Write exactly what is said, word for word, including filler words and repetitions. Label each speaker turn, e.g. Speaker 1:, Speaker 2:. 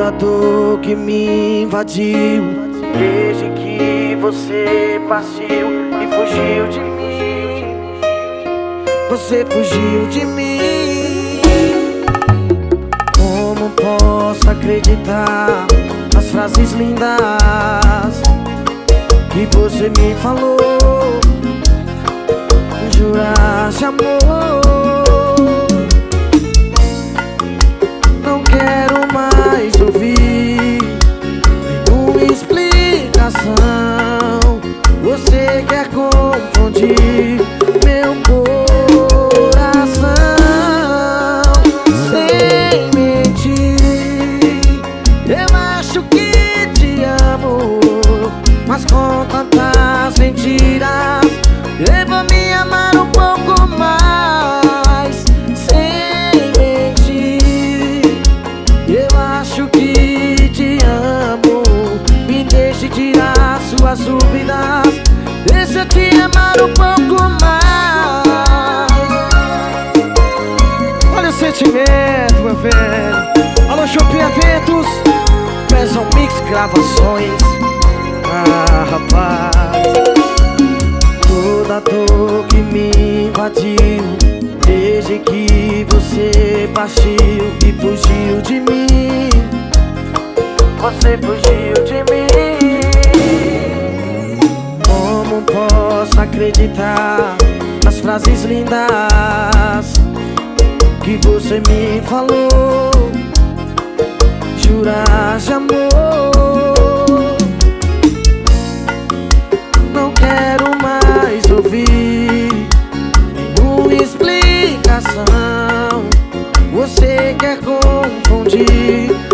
Speaker 1: Toda dor que me invadiu desde que você partiu e fugiu de mim. Você fugiu de mim. Como posso acreditar nas frases lindas que você me falou? Jurar de amor. Não quero mais ouvir nenhuma explicação. Você quer confundir meu coração. Sem mentir, eu acho que te amo, mas com tantas mentiras eu vou me amar um pouco mais. Sem mentir, eu acho que te amo. Me deixe tirar suas dúvidas, deixa eu te amar um pouco mais. Olha o sentimento, meu velho. Alô, Shopping Eventos, Pesão Mix Gravações. Ah, rapaz, toda dor que me invadiu desde que você partiu e fugiu de mim. Você fugiu de mim. Como posso acreditar nas frases lindas que você me falou? Jurar de amor. Não quero mais ouvir nenhuma explicação. Você quer confundir